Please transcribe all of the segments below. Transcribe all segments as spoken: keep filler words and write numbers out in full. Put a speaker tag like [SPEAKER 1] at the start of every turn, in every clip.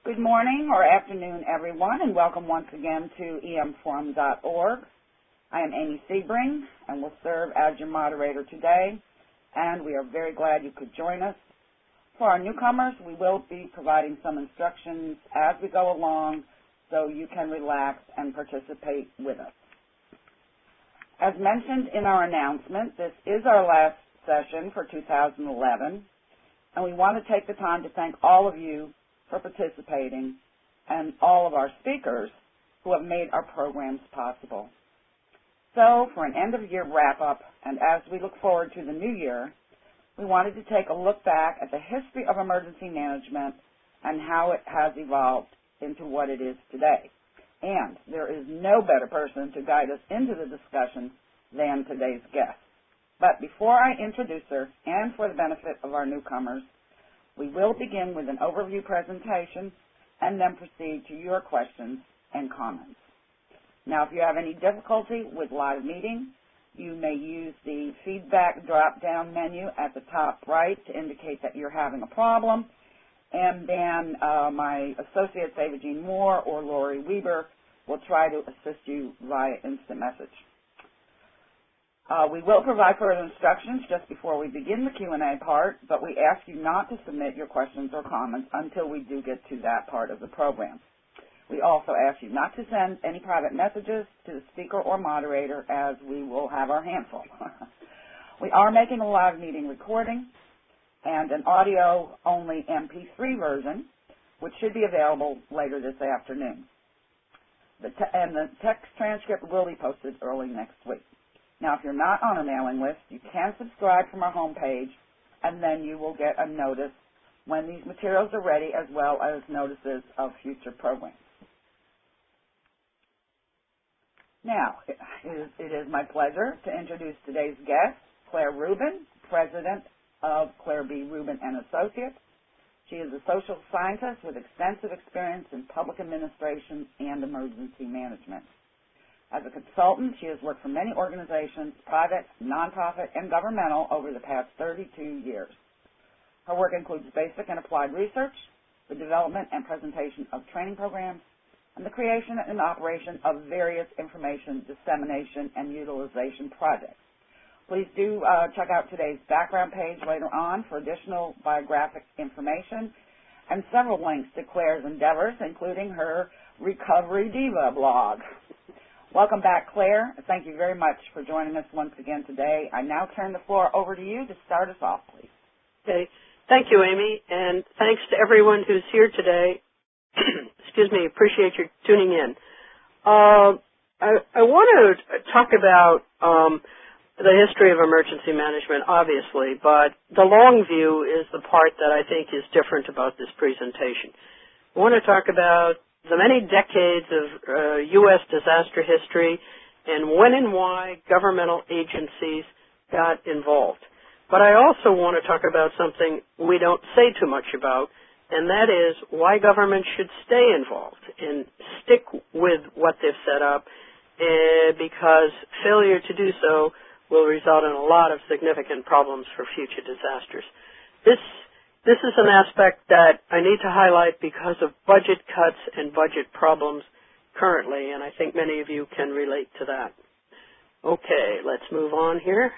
[SPEAKER 1] Good morning or afternoon, everyone, and welcome once again to E M forum dot org. I am Amy Sebring and will serve as your moderator today, and we are very glad you could join us. For our newcomers, we will be providing some instructions as we go along so you can relax and participate with us. As mentioned in our announcement, this is our last session for two thousand eleven, and we want to take the time to thank all of you for participating and all of our speakers who have made our programs possible. So, for an end-of-year wrap-up, and as we look forward to the new year, we wanted to take a look back at the history of emergency management and how it has evolved into what it is today. And there is no better person to guide us into the discussion than today's guest. But before I introduce her, and for the benefit of our newcomers, we will begin with an overview presentation and then proceed to your questions and comments. Now, if you have any difficulty with live meeting, you may use the feedback drop-down menu at the top right to indicate that you're having a problem, and then uh, my associates, Ava Jean Moore or Lori Weber, will try to assist you via instant message. Uh, we will provide further instructions just before we begin the Q and A part, but we ask you not to submit your questions or comments until we do get to that part of the program. We also ask you not to send any private messages to the speaker or moderator, as we will have our hands full. We are making a live meeting recording and an audio-only M P three version, which should be available later this afternoon. The te- and the text transcript will be posted early next week. Now, if you're not on our mailing list, you can subscribe from our homepage, and then you will get a notice when these materials are ready, as well as notices of future programs. Now, it is, it is my pleasure to introduce today's guest, Claire Rubin, President of Claire B. Rubin and Associates. She is a social scientist with extensive experience in public administration and emergency management. As a consultant, she has worked for many organizations, private, nonprofit, and governmental over the past thirty-two years. Her work includes basic and applied research, the development and presentation of training programs, and the creation and operation of various information dissemination and utilization projects. Please do uh, check out today's background page later on for additional biographic information and several links to Claire's endeavors, including her Recovery Diva blog. Welcome back, Claire. Thank you very much for joining us once again today. I now turn the floor over to you to start us off, please.
[SPEAKER 2] Okay. Thank you, Amy, and thanks to everyone who's here today. Excuse me, appreciate your tuning in. Uh, I, I want to talk about um, the history of emergency management, obviously, but the long view is the part that I think is different about this presentation. I want to talk about the many decades of uh, U S disaster history and when and why governmental agencies got involved. But I also want to talk about something we don't say too much about, and that is why government should stay involved and stick with what they've set up, uh, because failure to do so will result in a lot of significant problems for future disasters. This This is an aspect that I need to highlight because of budget cuts and budget problems currently, and I think many of you can relate to that. Okay, let's move on here.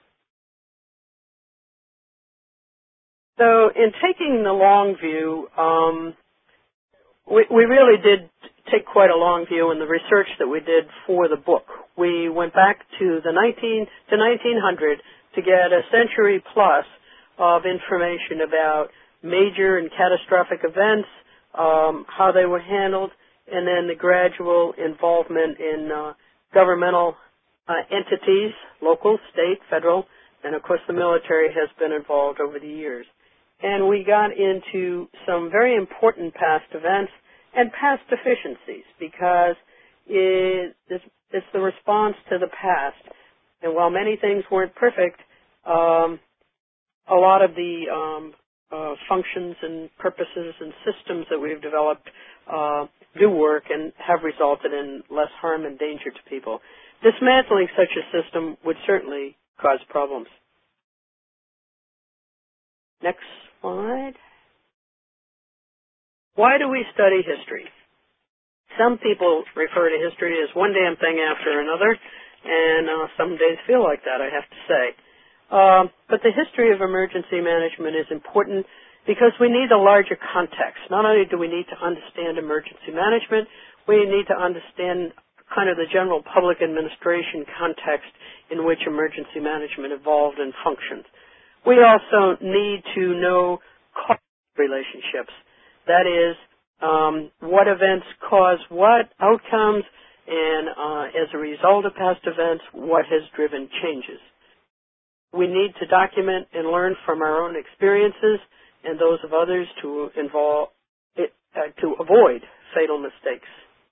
[SPEAKER 2] So in taking the long view, um, we, we really did take quite a long view in the research that we did for the book. We went back to the nineteen to nineteen hundred to get a century plus of information about major and catastrophic events, um, how they were handled, and then the gradual involvement in uh, governmental uh, entities, local, state, federal, and of course the military has been involved over the years. And we got into some very important past events and past deficiencies because it, it's, it's the response to the past. And while many things weren't perfect, um, a lot of the um, uh, functions and purposes and systems that we've developed uh, do work and have resulted in less harm and danger to people. Dismantling such a system would certainly cause problems. Next slide. Why do we study history? Some people refer to history as one damn thing after another, and uh, some days feel like that, I have to say. Uh, but the history of emergency management is important because we need a larger context. Not only do we need to understand emergency management, we need to understand kind of the general public administration context in which emergency management evolved and functioned. We also need to know cause relationships. That is, um, what events cause what outcomes, and uh, as a result of past events, what has driven changes. We need to document and learn from our own experiences and those of others to involve it, uh, to avoid fatal mistakes.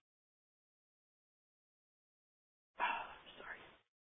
[SPEAKER 2] Sorry.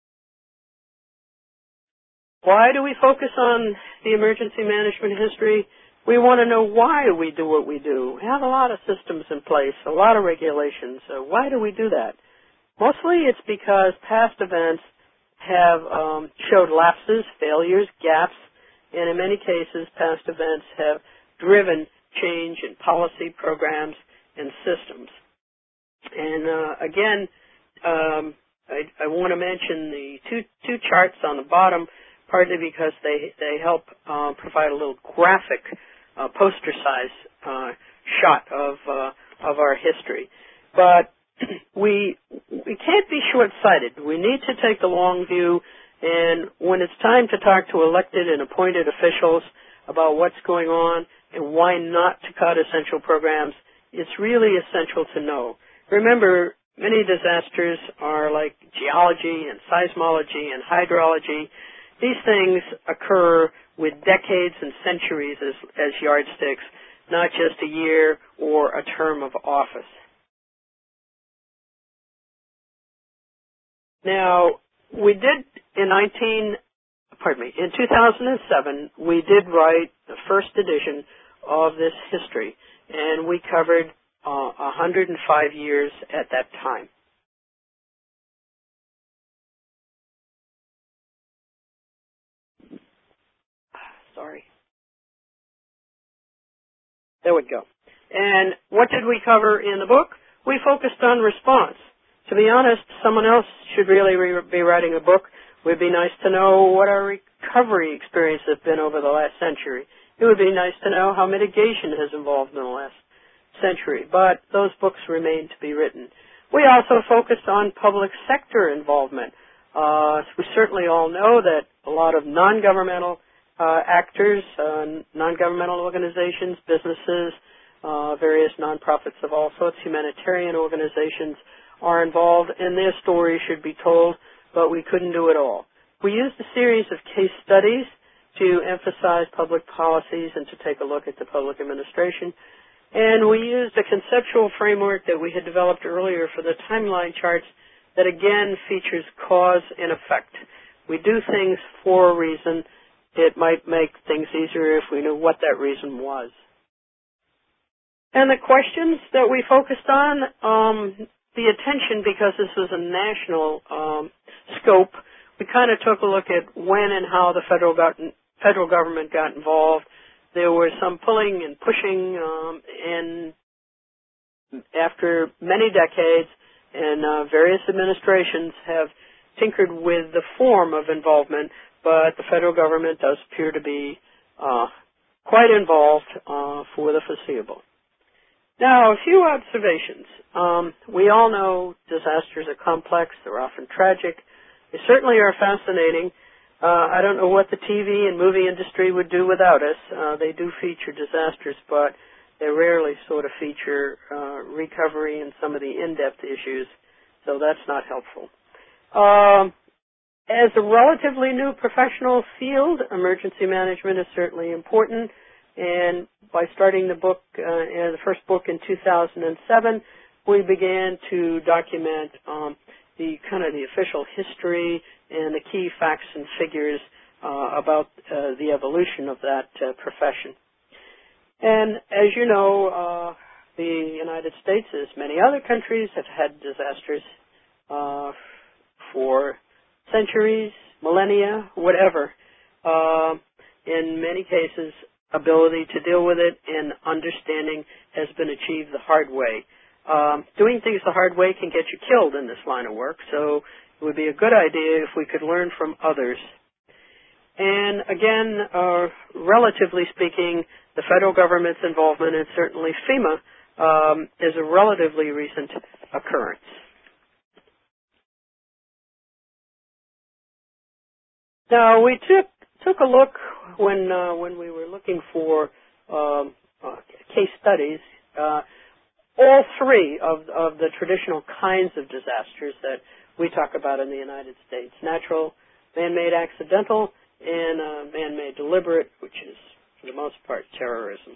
[SPEAKER 2] Why do we focus on the emergency management history? We want to know why we do what we do. We have a lot of systems in place, a lot of regulations. So why do we do that? Mostly it's because past events have um, showed lapses, failures, gaps, and in many cases past events have driven change in policy, programs, and systems. And uh, again, um, I, I want to mention the two, two charts on the bottom, partly because they, they help uh, provide a little graphic Uh, poster size uh, shot of uh, of our history, but we we can't be short-sighted. We need to take the long view, and when it's time to talk to elected and appointed officials about what's going on and why not to cut essential programs, it's really essential to know. Remember, many disasters are like geology and seismology and hydrology. These things occur with decades and centuries as, as yardsticks, not just a year or a term of office. Now, we did in nineteen, pardon me, in two thousand seven, we did write the first edition of this history, and we covered uh, one hundred five years at that time. Sorry. There we go. And what did we cover in the book? We focused on response. To be honest, someone else should really re- be writing a book. It would be nice to know what our recovery experience has been over the last century. It would be nice to know how mitigation has evolved in the last century. But those books remain to be written. We also focused on public sector involvement. Uh, we certainly all know that a lot of non-governmental Uh, actors, uh, non-governmental organizations, businesses, uh, various nonprofits of all sorts, humanitarian organizations are involved, and their story should be told, but we couldn't do it all. We used a series of case studies to emphasize public policies and to take a look at the public administration, and we used a conceptual framework that we had developed earlier for the timeline charts that again features cause and effect. We do things for a reason. It might make things easier if we knew what that reason was. And the questions that we focused on, um, the attention, because this was a national um, scope, we kind of took a look at when and how the federal, got, federal government got involved. There was some pulling and pushing, um, and after many decades, and uh, various administrations have tinkered with the form of involvement, but the federal government does appear to be uh, quite involved uh, for the foreseeable. Now, a few observations. Um, we all know disasters are complex. They're often tragic. They certainly are fascinating. Uh, I don't know what the T V and movie industry would do without us. Uh, they do feature disasters, but they rarely sort of feature uh, recovery and some of the in-depth issues, so that's not helpful. Um, As a relatively new professional field, emergency management is certainly important. And by starting the book, uh, the first book in two thousand seven, we began to document um, the kind of the official history and the key facts and figures uh, about uh, the evolution of that uh, profession. And as you know, uh, the United States, as many other countries, have had disasters uh, for centuries, millennia, whatever. Uh, in many cases, ability to deal with it and understanding has been achieved the hard way. Um, doing things the hard way can get you killed in this line of work, so it would be a good idea if we could learn from others. And again, uh, relatively speaking, the federal government's involvement, and certainly FEMA, um, is a relatively recent occurrence. Now, we took took a look when uh, when we were looking for um, uh, case studies. Uh, all three of of the traditional kinds of disasters that we talk about in the United States: natural, man-made, accidental, and uh, man-made, deliberate, which is for the most part terrorism.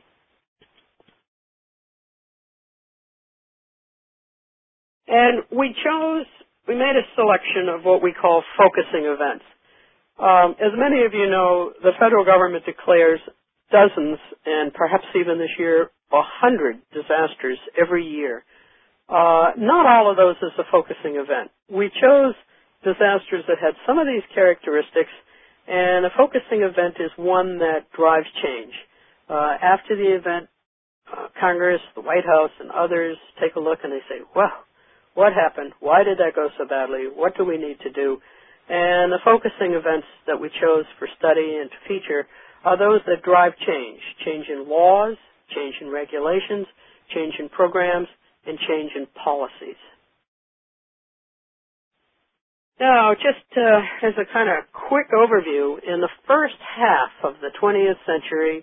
[SPEAKER 2] And we chose, we made a selection of what we call focusing events. Um, as many of you know, the federal government declares dozens, and perhaps even this year, a hundred disasters every year. Uh, not all of those is a focusing event. We chose disasters that had some of these characteristics, and a focusing event is one that drives change. Uh, after the event, uh, Congress, the White House, and others take a look and they say, wow, what happened? Why did that go so badly? What do we need to do? And the focusing events that we chose for study and to feature are those that drive change. Change in laws, change in regulations, change in programs, and change in policies. Now, just uh, as a kind of quick overview, in the first half of the twentieth century,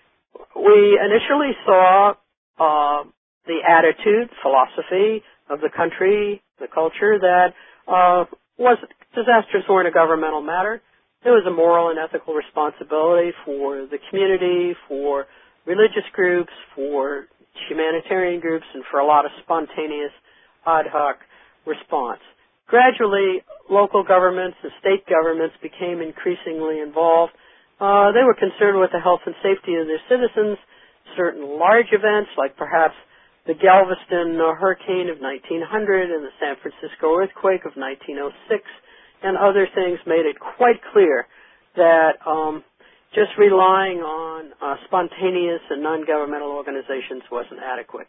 [SPEAKER 2] we initially saw uh, the attitude, philosophy of the country, the culture, that uh, was disasters weren't a governmental matter. There was a moral and ethical responsibility for the community, for religious groups, for humanitarian groups, and for a lot of spontaneous ad hoc response. Gradually, local governments and state governments became increasingly involved. Uh, they were concerned with the health and safety of their citizens. Certain large events, like perhaps the Galveston uh, hurricane of nineteen hundred and the San Francisco earthquake of nineteen oh six, and other things, made it quite clear that um, just relying on uh, spontaneous and non-governmental organizations wasn't adequate.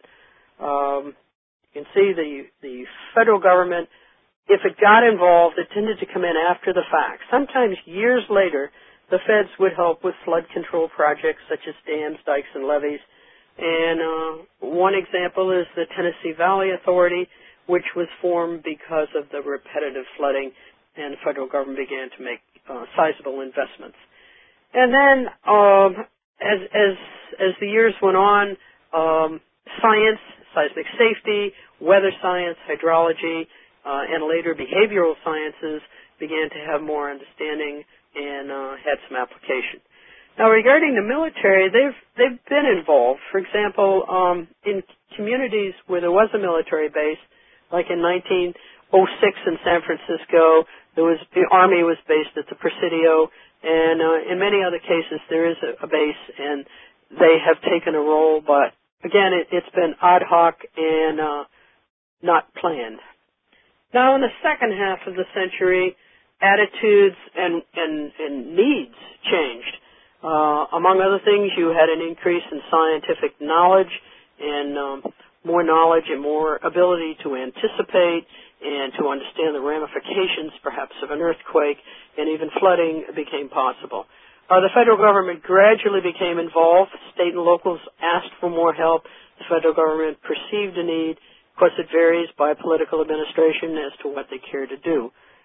[SPEAKER 2] Um, you can see the the federal government, if it got involved, it tended to come in after the fact. Sometimes years later, the feds would help with flood control projects such as dams, dikes, and levees. And uh, one example is the Tennessee Valley Authority, which was formed because of the repetitive flooding, and the federal government began to make uh, sizable investments. And then, um, as as as the years went on, um, science, seismic safety, weather science, hydrology, uh, and later behavioral sciences began to have more understanding and uh, had some application. Now, regarding the military, they've they've been involved. For example, um, in communities where there was a military base, like in nineteen oh six in San Francisco, there was the Army was based at the Presidio, and uh, in many other cases there is a, a base, and they have taken a role. But again, it, it's been ad hoc and uh, not planned. Now, in the second half of the century, attitudes and and, and needs changed. Uh, among other things, you had an increase in scientific knowledge and um, more knowledge and more ability to anticipate and to understand the ramifications, perhaps, of an earthquake, and even flooding became possible. Uh, the federal government gradually became involved. State and locals asked for more help. The federal government perceived a need. Of course, it varies by political administration as to what they care to do.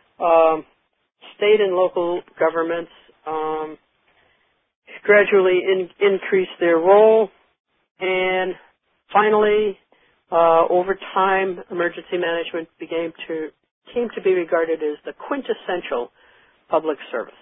[SPEAKER 2] Um, state and local governments um, gradually in, increased their role, and finally, uh, over time, emergency management began to came to be regarded as the quintessential public service.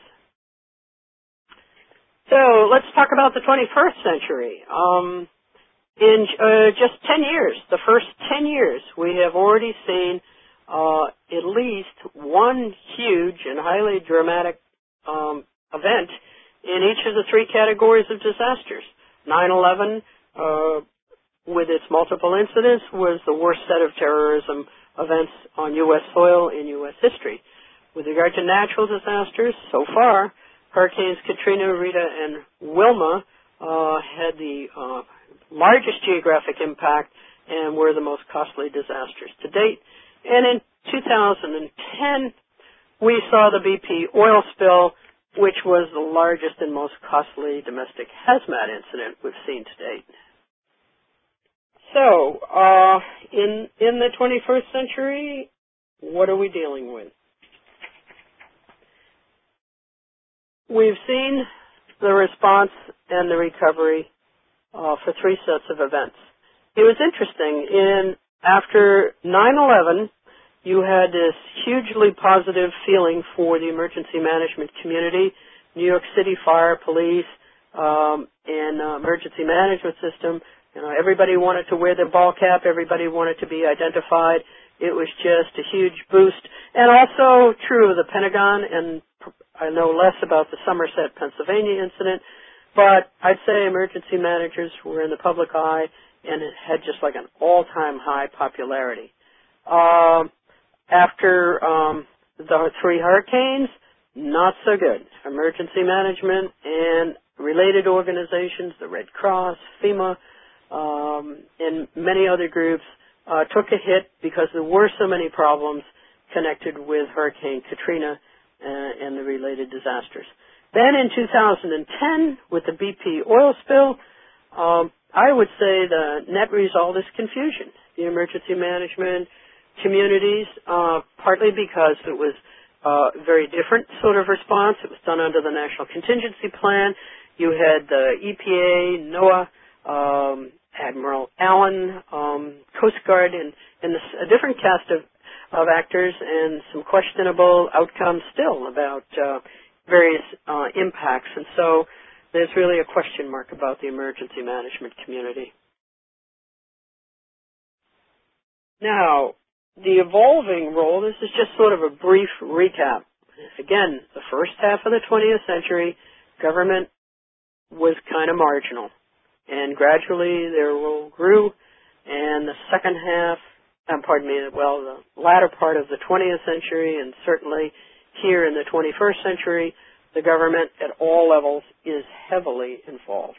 [SPEAKER 2] So let's talk about the twenty-first century. Um, in uh, just ten years, the first ten years, we have already seen uh, at least one huge and highly dramatic um, event in each of the three categories of disasters. nine eleven, uh, with its multiple incidents, was the worst set of terrorism events on U S soil in U S history. With regard to natural disasters, so far, Hurricanes Katrina, Rita, and Wilma uh, had the uh, largest geographic impact and were the most costly disasters to date. And in two thousand ten, we saw the B P oil spill, which was the largest and most costly domestic hazmat incident we've seen to date. So, uh, in in the twenty-first century, what are we dealing with? We've seen the response and the recovery uh, for three sets of events. It was interesting. In after nine eleven, you had this hugely positive feeling for the emergency management community. New York City Fire, Police, um, and uh, emergency management system. You know, everybody wanted to wear their ball cap. Everybody wanted to be identified. It was just a huge boost. And also true of the Pentagon, and I know less about the Somerset, Pennsylvania incident, but I'd say emergency managers were in the public eye and it had just like an all-time high popularity. Um, after um, the three hurricanes, not so good. Emergency management and related organizations, the Red Cross, FEMA, um, and many other groups uh, took a hit because there were so many problems connected with Hurricane Katrina uh, and the related disasters. Then in two thousand ten, with the B P oil spill, um, I would say the net result is confusion. The emergency management communities, uh, partly because it was a very different sort of response. It was done under the National Contingency Plan. You had the E P A, NOAA, um, Admiral Allen, um, Coast Guard, and, and this, a different cast of, of actors and some questionable outcomes still about uh, various uh, impacts. And so there's really a question mark about the emergency management community. Now, the evolving role, this is just sort of a brief recap. Again, the first half of the twentieth century, government was kind of marginal. And gradually their role grew, and the second half, um, pardon me, well, the latter part of the twentieth century, and certainly here in the twenty-first century, the government at all levels is heavily involved.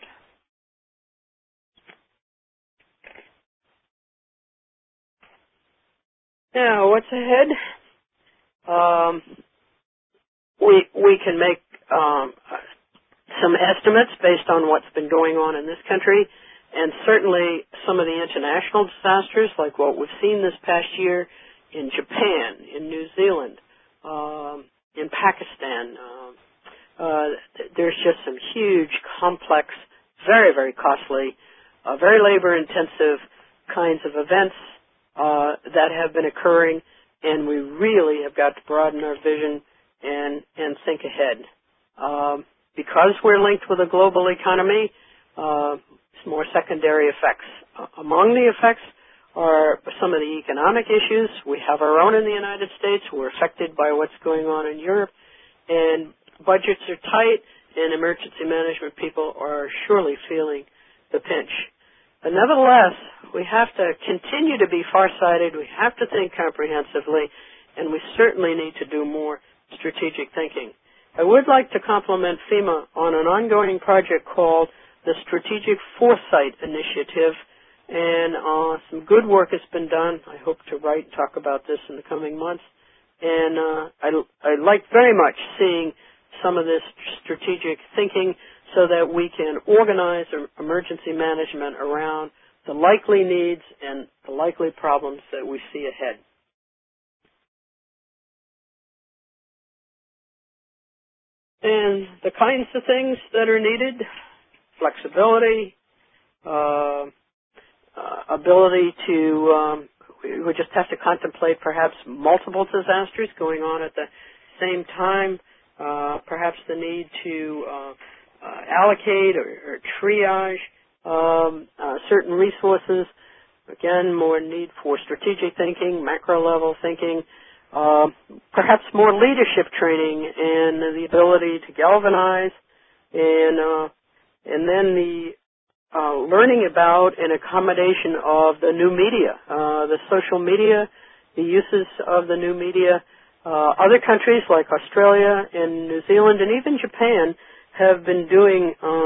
[SPEAKER 2] Now, what's ahead? Um, we we can make um, some estimates based on what's been going on in this country, and certainly some of the international disasters, like what we've seen this past year in Japan, in New Zealand, um, in Pakistan. Um, uh, there's just some huge, complex, very, very costly, uh, very labor-intensive kinds of events uh, that have been occurring, and we really have got to broaden our vision and and think ahead. Um, Because we're linked with a global economy, uh, it's more secondary effects. Uh, among the effects are some of the economic issues. We have our own in the United States. We're affected by what's going on in Europe. And budgets are tight, and emergency management people are surely feeling the pinch. But nevertheless, we have to continue to be farsighted. We have to think comprehensively, and we certainly need to do more strategic thinking. I would like to compliment FEMA on an ongoing project called the Strategic Foresight Initiative, and uh, some good work has been done. I hope to write and talk about this in the coming months. And uh, I, I like very much seeing some of this strategic thinking so that we can organize emergency management around the likely needs and the likely problems that we see ahead. And the kinds of things that are needed, flexibility, uh, uh, ability to, um, we just have to contemplate perhaps multiple disasters going on at the same time, uh, perhaps the need to uh, uh, allocate or, or triage um, uh, certain resources. Again, more need for strategic thinking, macro-level thinking, Uh, perhaps more leadership training and the ability to galvanize, and uh, and then the uh, learning about and accommodation of the new media, uh, the social media, the uses of the new media. Uh, other countries like Australia and New Zealand and even Japan have been doing uh,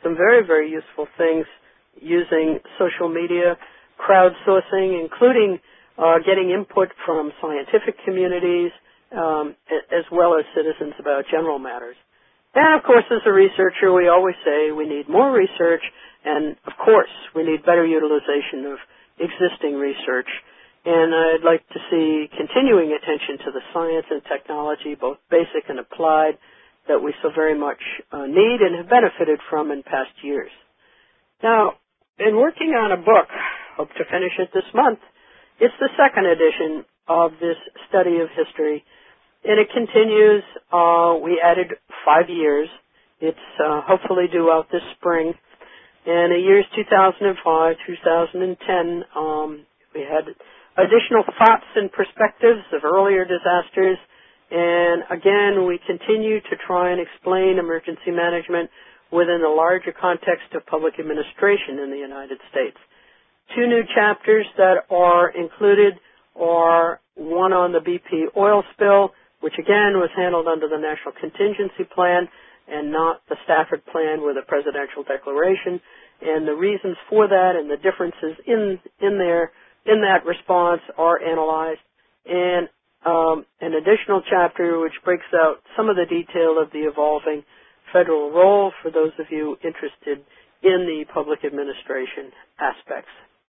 [SPEAKER 2] some very, very useful things using social media, crowdsourcing, including uh, getting input from scientific communities, um, as well as citizens about general matters. And, of course, as a researcher, we always say we need more research, and, of course, we need better utilization of existing research. And I'd like to see continuing attention to the science and technology, both basic and applied, that we so very much uh, need and have benefited from in past years. Now, in working on a book, hope to finish it this month, it's the second edition of this study of history, and it continues. Uh, we added five years. It's uh, hopefully due out this spring. And the years two thousand five, two thousand ten, um, we had additional thoughts and perspectives of earlier disasters. And again, we continue to try and explain emergency management within the larger context of public administration in the United States. Two new chapters that are included are one on the B P oil spill, which again was handled under the National Contingency Plan and not the Stafford Plan with a presidential declaration, and the reasons for that and the differences in in there in that response are analyzed, and um, an additional chapter which breaks out some of the detail of the evolving federal role for those of you interested in the public administration aspects.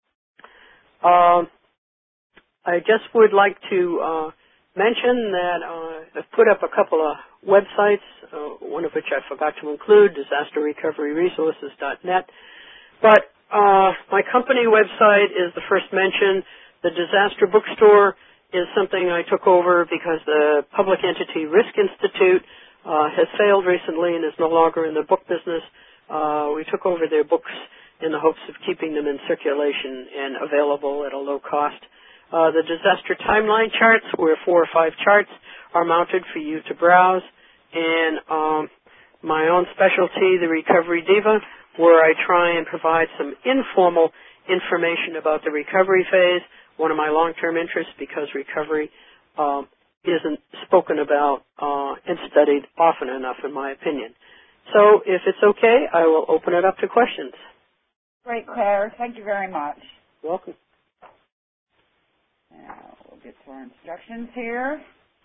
[SPEAKER 2] Um, I just would like to uh, mention that uh, I've put up a couple of websites, uh, one of which I forgot to include, disaster recovery resources dot net. But uh, my company website is the first mention. The Disaster Bookstore is something I took over because the Public Entity Risk Institute uh, has failed recently and is no longer in the book business. Uh, we took over their books in the hopes of keeping them in circulation and available at a low cost. Uh, the disaster timeline charts, where four or five charts are mounted for you to browse, and um, my own specialty, the Recovery Diva, where I try and provide some informal information about the recovery phase, one of my long-term interests because recovery um, isn't spoken about uh, and studied often enough, in my opinion. So if it's okay, I will open it up to questions.
[SPEAKER 1] Great, Claire. Thank you very much.
[SPEAKER 2] You're welcome.
[SPEAKER 1] Now, we'll get to our instructions here.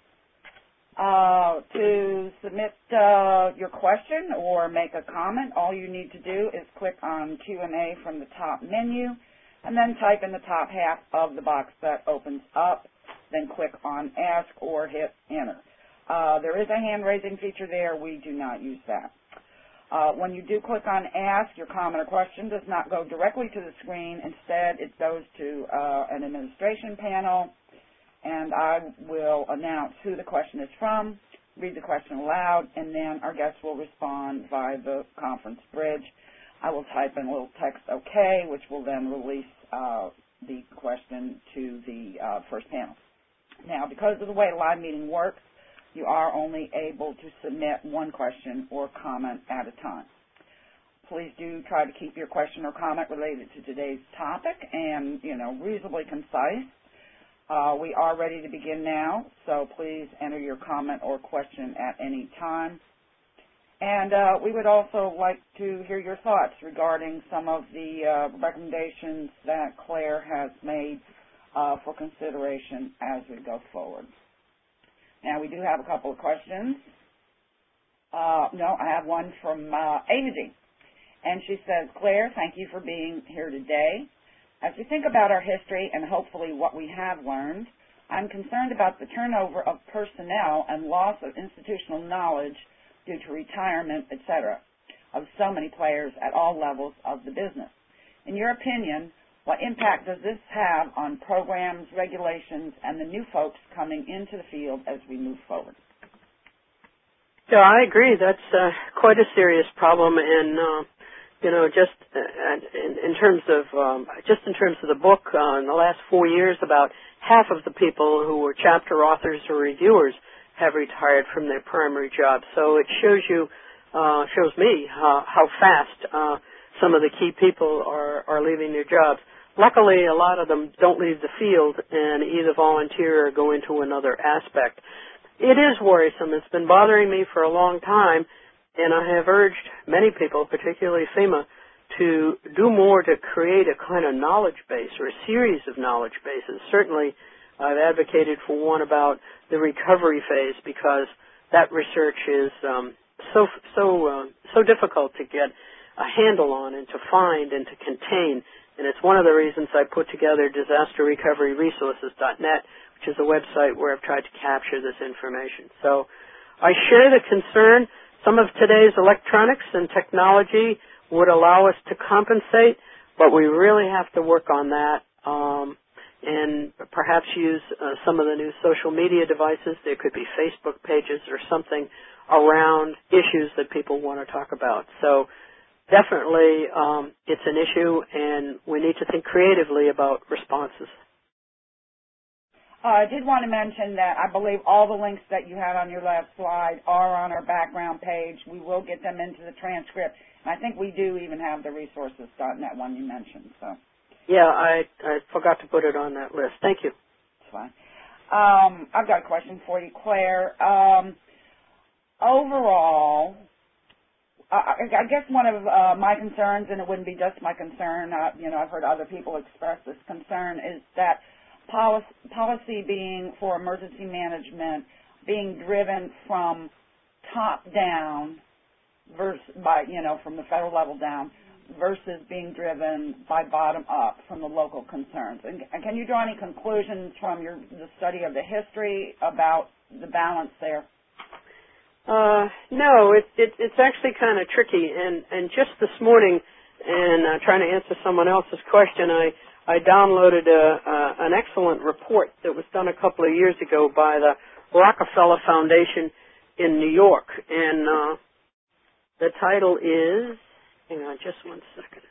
[SPEAKER 1] Uh, to submit uh, your question or make a comment, all you need to do is click on Q and A from the top menu and then type in the top half of the box that opens up. Then click on Ask or hit Enter. Uh, there is a hand-raising feature there. We do not use that. Uh, when you do click on Ask, your comment or question does not go directly to the screen. Instead, it goes to uh, an administration panel, and I will announce who the question is from, read the question aloud, and then our guests will respond via the conference bridge. I will type in a little text OK, which will then release uh, the question to the uh, first panel. Now, because of the way live meeting works, you are only able to submit one question or comment at a time. Please do try to keep your question or comment related to today's topic and, you know, reasonably concise. Uh, we are ready to begin now, so please enter your comment or question at any time. And uh, we would also like to hear your thoughts regarding some of the uh, recommendations that Claire has made uh, for consideration as we go forward. Now, we do have a couple of questions. Uh, no, I have one from uh, Amy, and she says, Claire, thank you for being here today. As we think about our history and hopefully what we have learned, I'm concerned about the turnover of personnel and loss of institutional knowledge due to retirement, et cetera, of so many players at all levels of the business. In your opinion, what impact does this have on programs, regulations, and the new folks coming into the field as we move forward?
[SPEAKER 2] Yeah, I agree. That's uh, quite a serious problem, and uh, you know, just uh, in, in terms of um, just in terms of the book, uh, in the last four years, about half of the people who were chapter authors or reviewers have retired from their primary jobs. So it shows you, uh, shows me how, how fast uh, some of the key people are, are leaving their jobs. Luckily, a lot of them don't leave the field and either volunteer or go into another aspect. It is worrisome. It's been bothering me for a long time, and I have urged many people, particularly FEMA, to do more to create a kind of knowledge base or a series of knowledge bases. Certainly, I've advocated for one about the recovery phase because that research is um, so so uh, so difficult to get a handle on and to find and to contain. And it's one of the reasons I put together disaster recovery resources dot net, which is a website where I've tried to capture this information. So I share the concern. Some of today's electronics and technology would allow us to compensate, but we really have to work on that um, and perhaps use uh, some of the new social media devices. There could be Facebook pages or something around issues that people want to talk about. So definitely um, it's an issue, and we need to think creatively about responses.
[SPEAKER 1] Uh, I did want to mention that I believe all the links that you had on your last slide are on our background page. We will get them into the transcript. And I think we do even have the resources dot net one you mentioned. So.
[SPEAKER 2] Yeah, I, I forgot to put it on that list. Thank you.
[SPEAKER 1] That's fine. Um, I've got a question for you, Claire. Um, overall, I, I guess one of uh, my concerns, and it wouldn't be just my concern, uh, you know, I've heard other people express this concern, is that policy, policy being for emergency management being driven from top down versus by, you know, from the federal level down versus being driven by bottom up from the local concerns. And, and can you draw any conclusions from your the study of the history about the balance there?
[SPEAKER 2] Uh, no, it, it, it's actually kind of tricky. And, and just this morning, in uh, trying to answer someone else's question, I, I downloaded a, uh, an excellent report that was done a couple of years ago by the Rockefeller Foundation in New York. And uh, the title is, hang on just one second,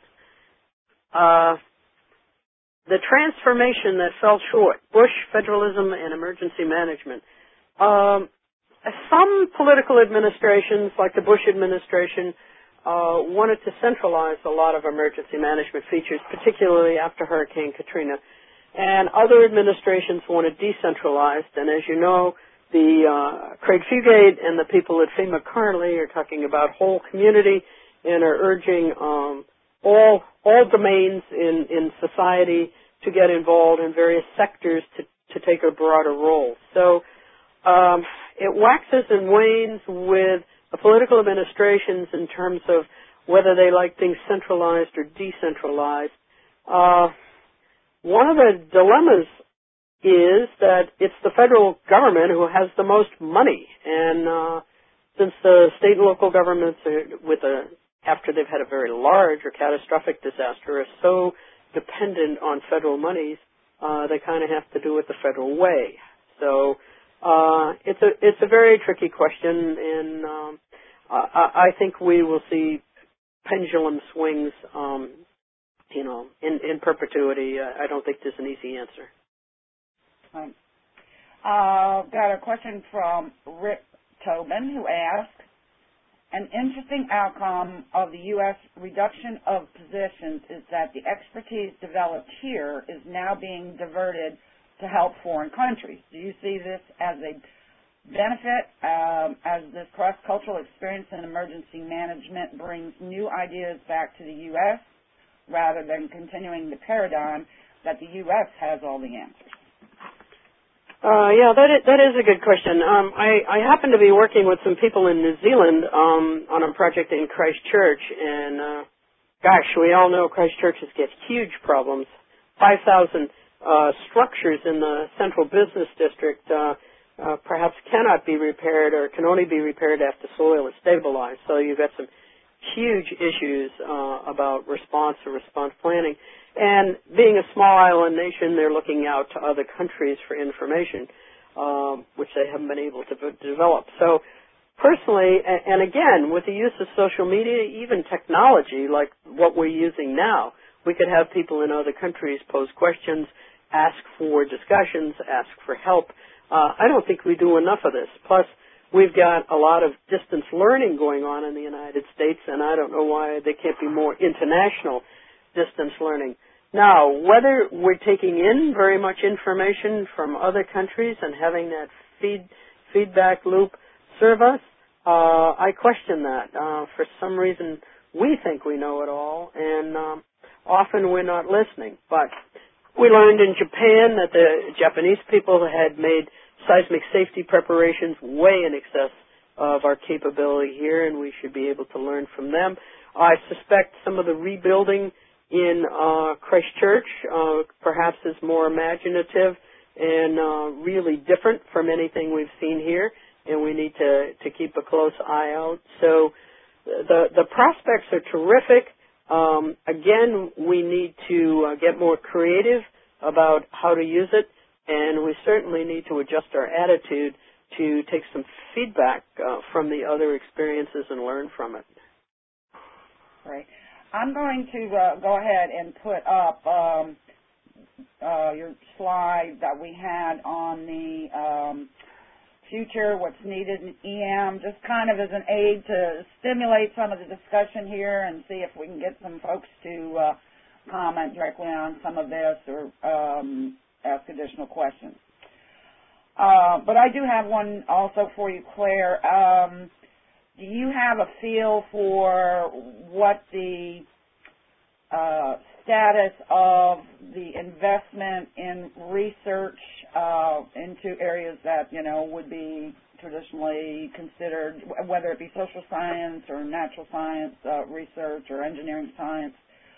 [SPEAKER 2] uh, The Transformation That Fell Short, Bush, Federalism, and Emergency Management. Um, some political administrations, like the Bush administration, uh, wanted to centralize a lot of emergency management features, particularly after Hurricane Katrina. And other administrations wanted decentralized. And as you know, the uh, Craig Fugate and the people at FEMA currently are talking about whole community and are urging um, all all domains in, in society to get involved in various sectors to, to take a broader role. So um, it waxes and wanes with the political administrations in terms of whether they like things centralized or decentralized. Uh, one of the dilemmas is that it's the federal government who has the most money, and uh, since the state and local governments, are, with a, after they've had a very large or catastrophic disaster, are so dependent on federal monies, uh, they kind of have to do it the federal way. So uh, it's a it's a very tricky question, and um, I, I think we will see pendulum swings, um, you know, in, in perpetuity. I don't think there's an easy answer.
[SPEAKER 1] Right. Uh, got a question from Rick Tobin, who asks, an interesting outcome of the U S reduction of positions is that the expertise developed here is now being diverted to help foreign countries. Do you see this as a benefit, um, as this cross-cultural experience in emergency management brings new ideas back to the U S rather than continuing the paradigm that the U S has all the answers?
[SPEAKER 2] Uh, yeah, that is, that is a good question. Um, I, I happen to be working with some people in New Zealand um, on a project in Christchurch, and uh, gosh, we all know Christchurches get huge problems. five thousand uh, structures in the central business district uh, uh, perhaps cannot be repaired or can only be repaired after soil is stabilized. So you've got some huge issues uh, about response or response planning. And being a small island nation, they're looking out to other countries for information, um, which they haven't been able to develop. So personally, and again, with the use of social media, even technology like what we're using now, we could have people in other countries pose questions, ask for discussions, ask for help. Uh, I don't think we do enough of this. Plus, we've got a lot of distance learning going on in the United States, and I don't know why there can't be more international distance learning. Now, whether we're taking in very much information from other countries and having that feed, feedback loop serve us, Uh, I question that. Uh, for some reason, we think we know it all, and um, often we're not listening. But we learned in Japan that the Japanese people had made seismic safety preparations way in excess of our capability here, and we should be able to learn from them. I suspect some of the rebuilding in uh, Christchurch uh, perhaps is more imaginative and uh, really different from anything we've seen here, and we need to, to keep a close eye out. So the, the prospects are terrific. Um, again, we need to uh, get more creative about how to use it, and we certainly need to adjust our attitude to take some feedback uh, from the other experiences and learn from it.
[SPEAKER 1] Right. I'm going to uh, go ahead and put up um, uh, your slide that we had on the um, future, what's needed in E M, just kind of as an aid to stimulate some of the discussion here and see if we can get some folks to uh, comment directly on some of this or um, ask additional questions. Uh, but I do have one also for you, Claire. Um, do you have a feel for what the uh, status of the investment in research uh, into areas that, you know, would be traditionally considered, whether it be social science or natural science uh, research or engineering science?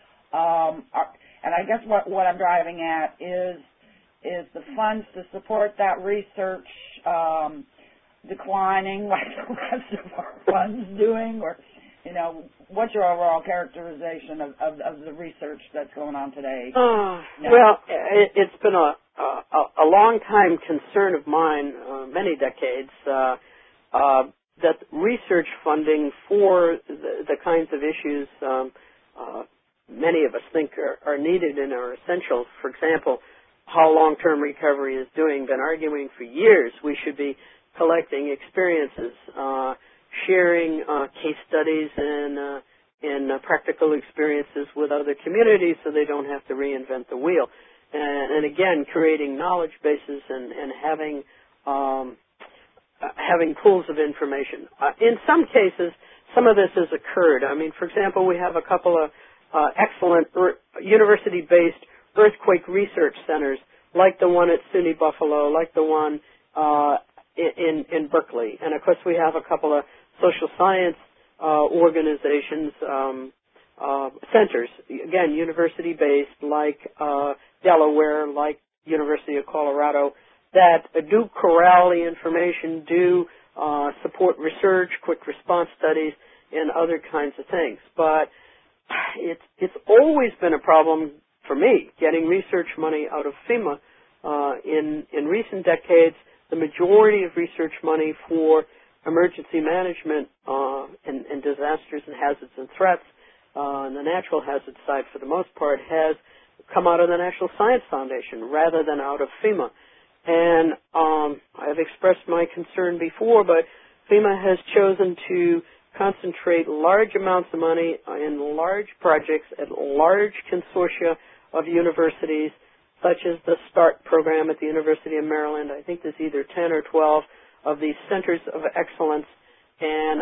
[SPEAKER 1] Um, are, and I guess what, what I'm driving at is is the funds to support that research um, declining like the rest of our funds doing, or, you know, what's your overall characterization of, of, of the research that's going on today?
[SPEAKER 2] Uh,
[SPEAKER 1] no.
[SPEAKER 2] Well, it, it's been a, a, a long time concern of mine, uh, many decades, uh, uh, that research funding for the, the kinds of issues um, uh, many of us think are, are needed and are essential. For example, how long-term recovery is doing, been arguing for years we should be collecting experiences, uh, sharing uh, case studies and, uh, and uh, practical experiences with other communities so they don't have to reinvent the wheel. And, and again, creating knowledge bases and, and having um, uh, having pools of information. Uh, in some cases, some of this has occurred. I mean, for example, we have a couple of uh, excellent er- university-based earthquake research centers, like the one at SUNY Buffalo, like the one uh, in, in Berkeley. And, of course, we have a couple of social science uh, organizations, um, uh, centers, again, university-based, like uh, Delaware, like University of Colorado, that uh, do corral the information, do uh, support research, quick response studies, and other kinds of things. But it's, it's always been a problem for me, getting research money out of FEMA. Uh, in, in recent decades, the majority of research money for emergency management uh, and, and disasters and hazards and threats, uh, and the natural hazard side for the most part, has come out of the National Science Foundation rather than out of FEMA. And um, I've expressed my concern before, but FEMA has chosen to concentrate large amounts of money in large projects at large consortia of universities, such as the START program at the University of Maryland. I think there's either ten or twelve of these centers of excellence. And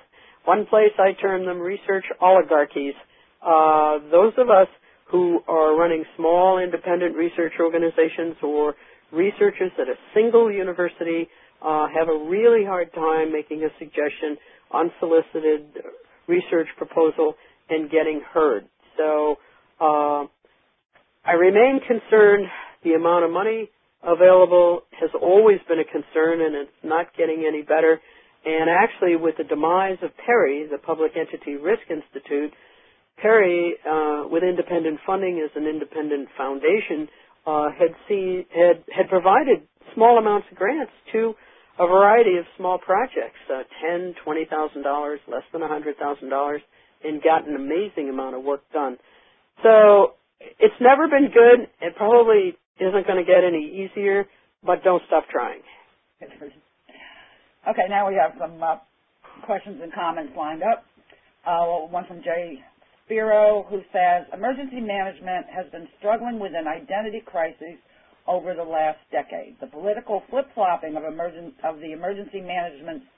[SPEAKER 2] one place I term them research oligarchies. Uh, those of us who are running small independent research organizations or researchers at a single university uh, have a really hard time making a suggestion, unsolicited research proposal, and getting heard. So uh, I remain concerned. The amount of money available has always been a concern, and it's not getting any better. And actually, with the demise of PERI, the Public Entity Risk Institute, PERI, uh, with independent funding as an independent foundation, uh, had seen had had provided small amounts of grants to a variety of small projects, uh, ten, twenty thousand dollars, less than a hundred thousand dollars, and got an amazing amount of work done. So it's never been good. It probably isn't going to get any easier, but don't stop trying.
[SPEAKER 1] Okay, now we have some uh, questions and comments lined up. Uh, one from Jay Spiro, who says, emergency management has been struggling with an identity crisis over the last decade. The political flip-flopping of, emergen- of the emergency management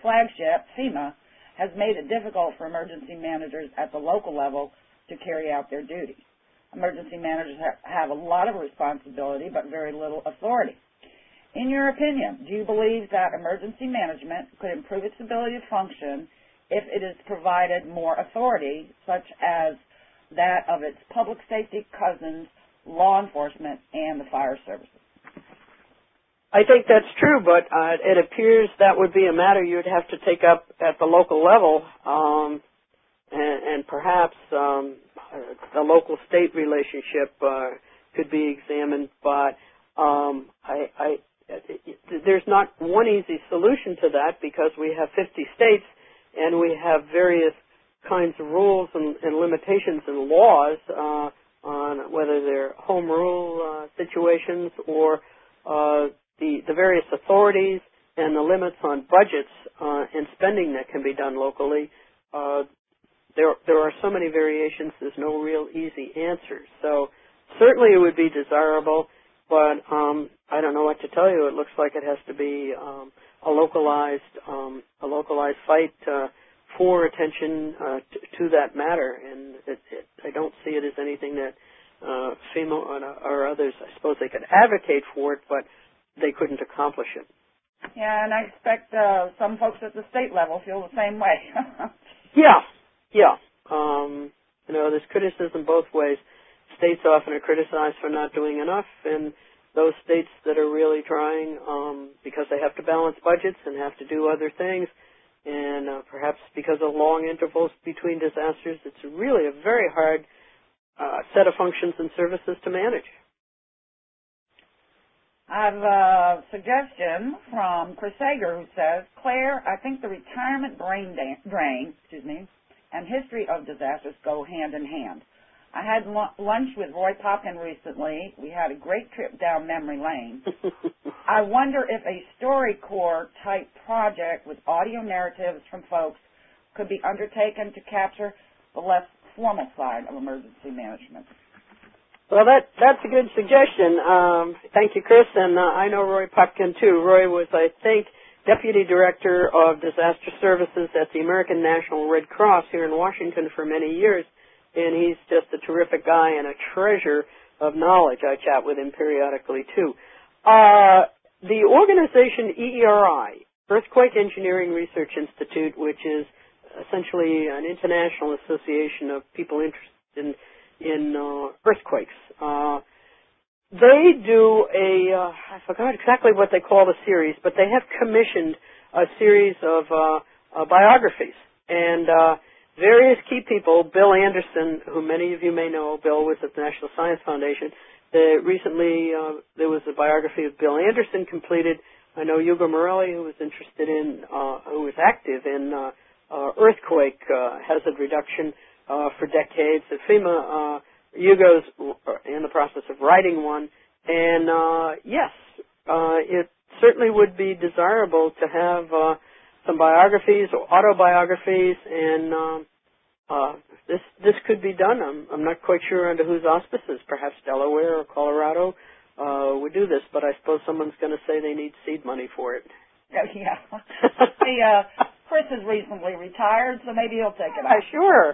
[SPEAKER 1] flagship, FEMA, has made it difficult for emergency managers at the local level to carry out their duty. Emergency managers ha- have a lot of responsibility but very little authority. In your opinion, do you believe that emergency management could improve its ability to function if it is provided more authority, such as that of its public safety cousins, law enforcement, and the fire services?
[SPEAKER 2] I think that's true, but uh, it appears that would be a matter you'd have to take up at the local level, um, and, and perhaps um, the local-state relationship uh, could be examined. But um, I, I, there's not one easy solution to that because we have fifty states and we have various kinds of rules and, and limitations and laws uh, on whether they're home rule uh, situations or uh, the, the various authorities and the limits on budgets uh, and spending that can be done locally. Uh, there, there are so many variations, there's no real easy answer. So certainly it would be desirable, but um, I don't know what to tell you. It looks like it has to be um, a localized, um, a localized fight uh, for attention uh, t- to that matter, and it, it, I don't see it as anything that uh, FEMA or, or others, I suppose they could advocate for it, but they couldn't accomplish it.
[SPEAKER 1] Yeah, and I expect uh, some folks at the state level feel the same way.
[SPEAKER 2] yeah, yeah. Um, you know, there's criticism both ways. States often are criticized for not doing enough, and those states that are really trying um, because they have to balance budgets and have to do other things, and uh, perhaps because of long intervals between disasters, it's really a very hard uh, set of functions and services to manage.
[SPEAKER 1] I have a suggestion from Chris Sager who says, Claire, I think the retirement brain drain, excuse me, and history of disasters go hand in hand. I had lunch with Roy Popkin recently. We had a great trip down memory lane. I wonder if a StoryCorps type project with audio narratives from folks could be undertaken to capture the less formal side of emergency management.
[SPEAKER 2] Well, that that's a good suggestion. Um, thank you, Chris. And uh, I know Roy Popkin, too. Roy was, I think, Deputy Director of Disaster Services at the American National Red Cross here in Washington for many years. And he's just a terrific guy and a treasure of knowledge. I chat with him periodically, too. Uh, the organization E E R I, Earthquake Engineering Research Institute, which is essentially an international association of people interested in, in uh, earthquakes, uh, they do a, uh, I forgot exactly what they call the series, but they have commissioned a series of uh, uh, biographies. And uh, various key people, Bill Anderson, who many of you may know, Bill was at the National Science Foundation. The, recently, uh, there was a biography of Bill Anderson completed. I know Hugo Morelli, who was interested in, uh, who was active in uh, uh, earthquake uh, hazard reduction uh, for decades. At FEMA, uh, Hugo's in the process of writing one. And, uh, yes, uh, it certainly would be desirable to have uh, some biographies or autobiographies, and um, uh, this this could be done. I'm, I'm not quite sure under whose auspices. Perhaps Delaware or Colorado uh, would do this, but I suppose someone's going to say they need seed money for it.
[SPEAKER 1] Yeah. Hey, uh, Chris is recently retired, so maybe he'll take it
[SPEAKER 2] up. Sure.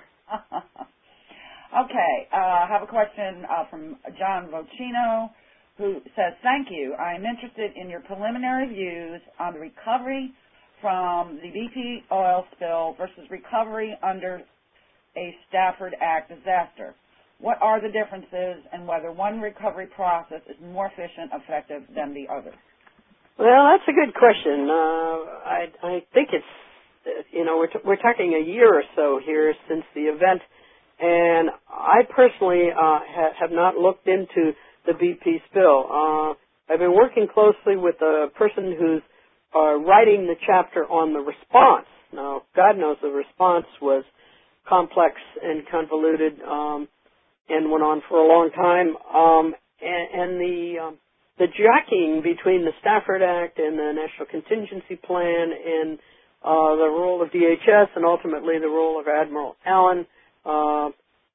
[SPEAKER 1] Okay. Uh, I have a question uh, from John Vocino, who says, thank you. I am interested in your preliminary views on the recovery from the B P oil spill versus recovery under a Stafford Act disaster. What are the differences and whether one recovery process is more efficient, effective than the other?
[SPEAKER 2] Well, that's a good question. Uh, I, I think it's, you know, we're, t- we're talking a year or so here since the event, and I personally uh, ha- have not looked into the B P spill. Uh, I've been working closely with a person who's Uh, writing the chapter on the response. Now, God knows the response was complex and convoluted um, and went on for a long time. Um, and, and the um, the jockeying between the Stafford Act and the National Contingency Plan and uh, the role of D H S and ultimately the role of Admiral Allen, uh,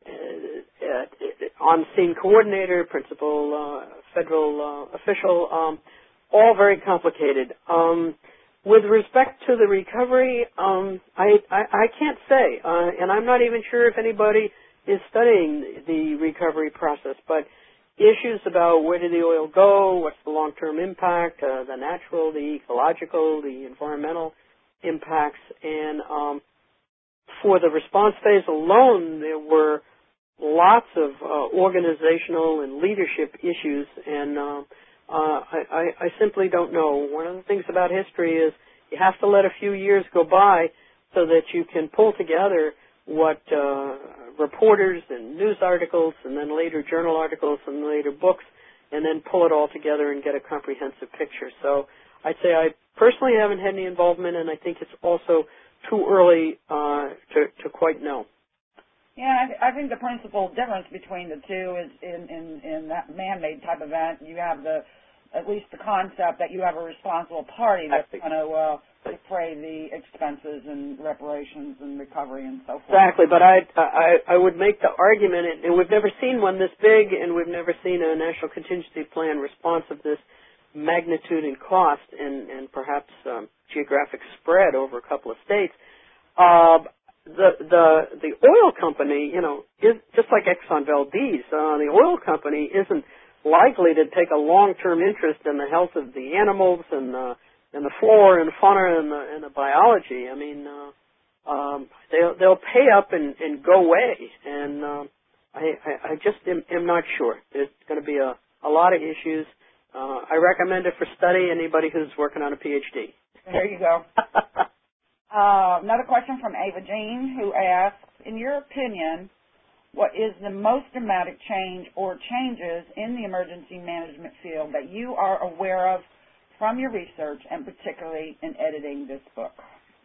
[SPEAKER 2] uh, on-scene coordinator, principal uh, federal uh, official, um, all very complicated. Um, with respect to the recovery, um, I, I, I can't say, uh, and I'm not even sure if anybody is studying the recovery process, but issues about where did the oil go, what's the long-term impact, uh, the natural, the ecological, the environmental impacts, and um, for the response phase alone, there were lots of uh, organizational and leadership issues, and uh, uh, I, I, I simply don't know. One of the things about history is you have to let a few years go by so that you can pull together what uh, reporters and news articles and then later journal articles and later books, and then pull it all together and get a comprehensive picture. So I'd say I personally haven't had any involvement, and I think it's also too early uh, to, to quite know.
[SPEAKER 1] Yeah, I, th- I think the principal difference between the two is in, in, in that man-made type event, you have the at least the concept that you have a responsible party that's going to uh, defray the expenses and reparations and recovery and so forth.
[SPEAKER 2] Exactly, but I, I, I would make the argument, and we've never seen one this big, and we've never seen a national contingency plan response of this magnitude and cost and, and perhaps um, geographic spread over a couple of states. Uh, the the the oil company, you know, is just like Exxon Valdez. Uh, the oil company isn't likely to take a long-term interest in the health of the animals and the and the flora and fauna and the, and the biology. I mean, uh, um, they'll they'll pay up and, and go away, and um, I, I I just am, am not sure. There's going to be a a lot of issues. Uh, I recommend it for study. Anybody who's working on a P H D.
[SPEAKER 1] There you go. Uh, another question from Ava Jean, who asks, in your opinion, what is the most dramatic change or changes in the emergency management field that you are aware of from your research and particularly in editing this book?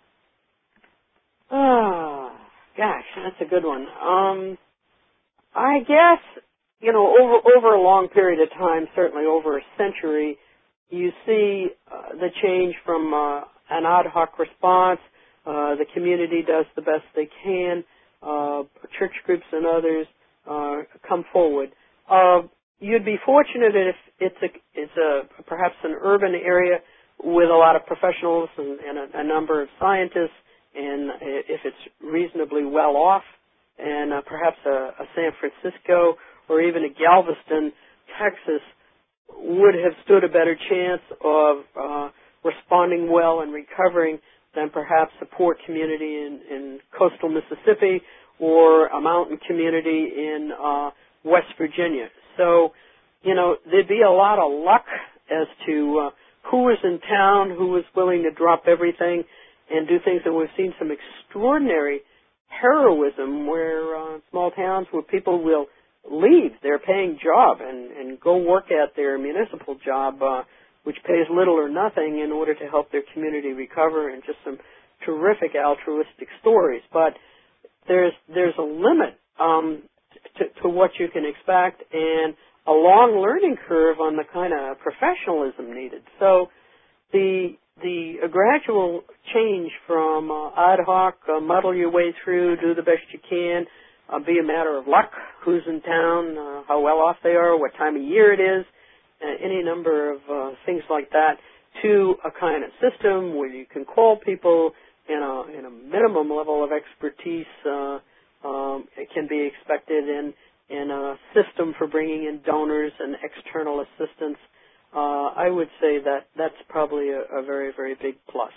[SPEAKER 2] Oh, gosh, that's a good one. Um, I guess, you know, over, over a long period of time, certainly over a century, you see uh, the change from uh, an ad hoc response. Uh, the community does the best they can. Uh, church groups and others uh, come forward. Uh, you'd be fortunate if it's a it's a perhaps an urban area with a lot of professionals and, and a, a number of scientists, and if it's reasonably well off, and uh, perhaps a, a San Francisco or even a Galveston, Texas, would have stood a better chance of uh, responding well and recovering than perhaps a poor community in, in coastal Mississippi or a mountain community in uh, West Virginia. So, you know, there'd be a lot of luck as to uh, who was in town, who was willing to drop everything and do things. And we've seen some extraordinary heroism where uh, small towns where people will leave their paying job and, and go work at their municipal job, uh, which pays little or nothing in order to help their community recover, and just some terrific altruistic stories. But there's there's a limit um, to, to what you can expect, and a long learning curve on the kind of professionalism needed. So the the a gradual change from uh, ad hoc, uh, muddle your way through, do the best you can, uh, be a matter of luck, who's in town, uh, how well off they are, what time of year it is, Uh, any number of uh, things like that, to a kind of system where you can call people in a, in a minimum level of expertise. Uh, um, it can be expected in, in a system for bringing in donors and external assistance. Uh, I would say that that's probably a, a very, very big plus.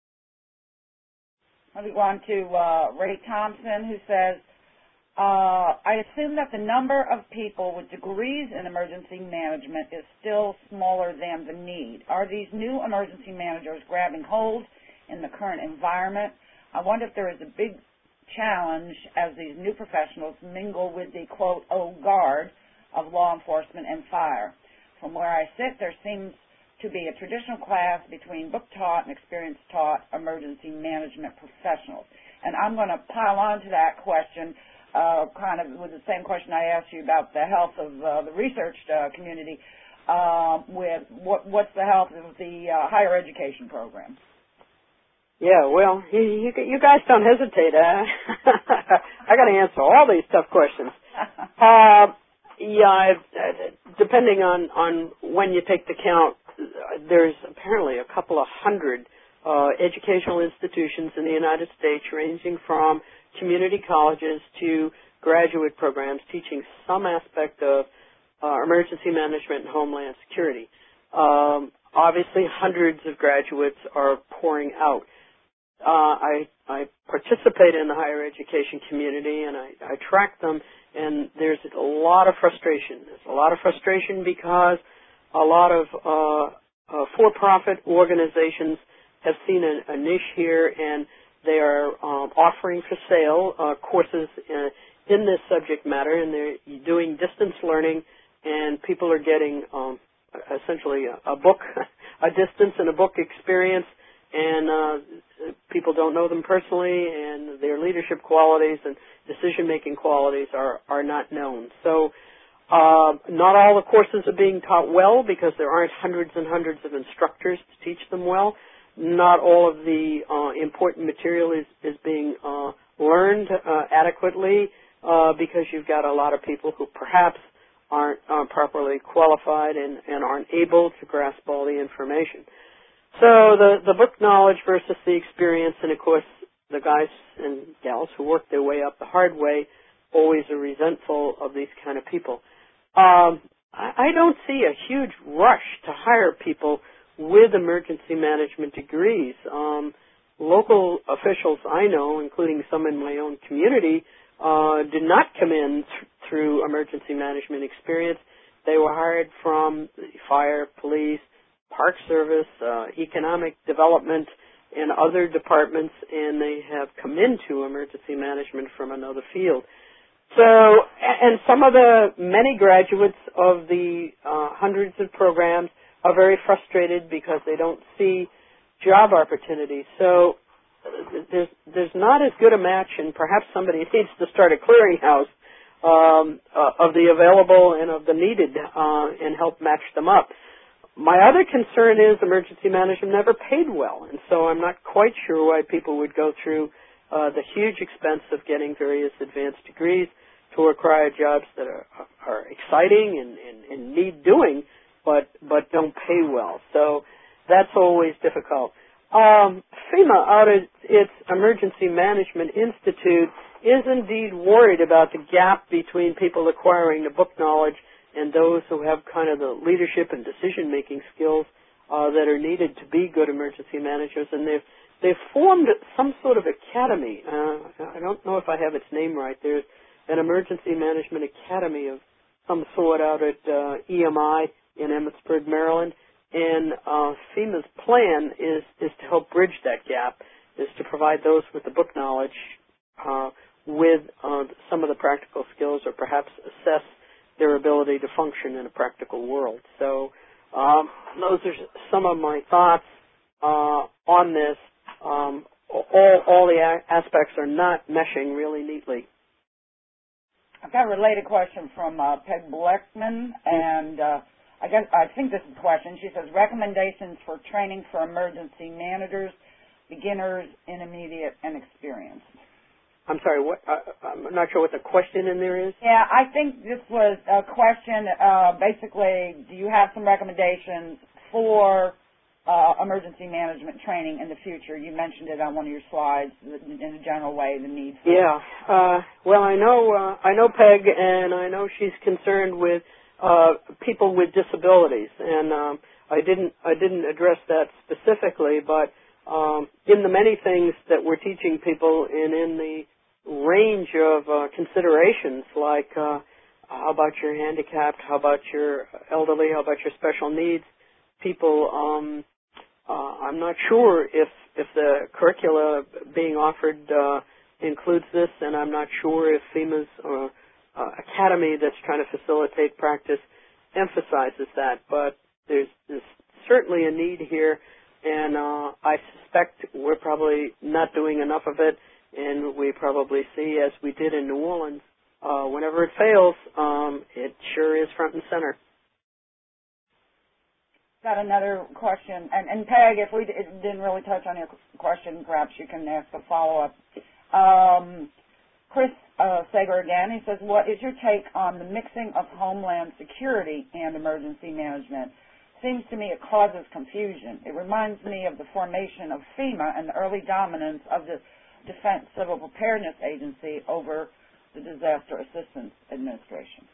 [SPEAKER 1] Let me go on to uh, Ray Thompson, who says, Uh, I assume that the number of people with degrees in emergency management is still smaller than the need. Are these new emergency managers grabbing hold in the current environment? I wonder if there is a big challenge as these new professionals mingle with the, quote, old guard of law enforcement and fire. From where I sit, there seems to be a traditional class between book-taught and experience-taught emergency management professionals. And I'm going to pile on to that question Uh, kind of with the same question I asked you about the health of uh, the research uh, community, uh, with what, what's the health of the uh, higher education program?
[SPEAKER 2] Yeah, well, you, you, you guys don't hesitate. Uh, I got to answer all these tough questions. uh, yeah, depending on, on when you take the count, there's apparently a couple of hundred uh, educational institutions in the United States, ranging from community colleges to graduate programs teaching some aspect of uh, emergency management and homeland security. Um, obviously, hundreds of graduates are pouring out. Uh, I, I participate in the higher education community, and I, I track them, and there's a lot of frustration. There's a lot of frustration because a lot of uh, uh, for-profit organizations have seen a, a niche here, and they are um, offering for sale uh, courses in, in this subject matter, and they're doing distance learning, and people are getting um, essentially a, a book, a distance and a book experience, and uh, people don't know them personally, and their leadership qualities and decision-making qualities are, are not known. So uh, not all the courses are being taught well because there aren't hundreds and hundreds of instructors to teach them well. Not all of the uh, important material is, is being uh, learned uh, adequately uh, because you've got a lot of people who perhaps aren't uh, properly qualified and, and aren't able to grasp all the information. So the, the book knowledge versus the experience, and of course the guys and gals who work their way up the hard way always are resentful of these kind of people. Um, I, I don't see a huge rush to hire people with emergency management degrees. Um, local officials I know, including some in my own community, uh, did not come in th- through emergency management experience. They were hired from the fire, police, Park Service, uh, economic development, and other departments, and they have come into emergency management from another field. So, and some of the many graduates of the uh, hundreds of programs are very frustrated because they don't see job opportunities. So there's, there's not as good a match, and perhaps somebody needs to start a clearinghouse um, uh, of the available and of the needed uh, and help match them up. My other concern is emergency management never paid well, and so I'm not quite sure why people would go through uh, the huge expense of getting various advanced degrees to acquire jobs that are, are exciting and, and, and need doing, but but don't pay well. So that's always difficult. Um, FEMA, out of its Emergency Management Institute, is indeed worried about the gap between people acquiring the book knowledge and those who have kind of the leadership and decision-making skills uh, that are needed to be good emergency managers. And they've, they've formed some sort of academy. Uh, I don't know if I have its name right. There's an emergency management academy of some sort out at uh, E M I in Emmitsburg, Maryland. And uh, FEMA's plan is, is to help bridge that gap, is to provide those with the book knowledge uh, with uh, some of the practical skills, or perhaps assess their ability to function in a practical world. So um, those are some of my thoughts uh, on this. Um, all, all the a- aspects are not meshing really neatly.
[SPEAKER 1] I've got a related question from uh, Peg Bleckman, and uh, I guess I think this is a question. She says, recommendations for training for emergency managers, beginners, intermediate, and experienced.
[SPEAKER 2] I'm sorry, what, uh, I'm not sure what the question in there is.
[SPEAKER 1] Yeah, I think this was a question, uh, basically, do you have some recommendations for uh, emergency management training in the future? You mentioned it on one of your slides in a general way, the need for
[SPEAKER 2] Yeah, uh, well, I know, uh, I know Peg, and I know she's concerned with uh, people with disabilities, and um, I didn't, I didn't address that specifically, but um, in the many things that we're teaching people, and in the range of uh, considerations, like uh, how about your handicapped, how about your elderly, how about your special needs people, um, uh, I'm not sure if, if the curricula being offered uh, includes this, and I'm not sure if FEMA's uh, uh, academy that's trying to facilitate practice emphasizes that, but there's, there's certainly a need here, and uh, I suspect we're probably not doing enough of it, and we probably see, as we did in New Orleans, uh, whenever it fails, um, it sure is front and center.
[SPEAKER 1] Got another question, and, and Peg, if we d- didn't really touch on your question, perhaps you can ask a follow-up. Um, Chris uh, Sager again, he says, what is your take on the mixing of homeland security and emergency management? seems to me it causes confusion. It reminds me of the formation of FEMA and the early dominance of the Defense Civil Preparedness Agency over the Disaster Assistance Administration.